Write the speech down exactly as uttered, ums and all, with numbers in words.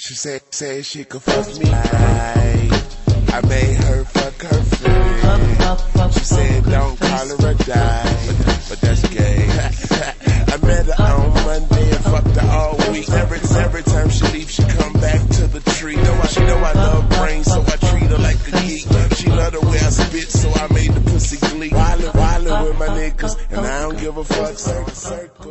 She said, said she could fuck me right. I made her fuck her friend. She said don't call her a die, but, but that's gay. I met her on Monday and fucked her all week. Every, every time she leaves, she come back to the tree. She know I love brains, so I treat her like a geek. She love the way I spit, so I made the pussy gleek. Wildin', wildin' with my niggas, and I don't give a fuck.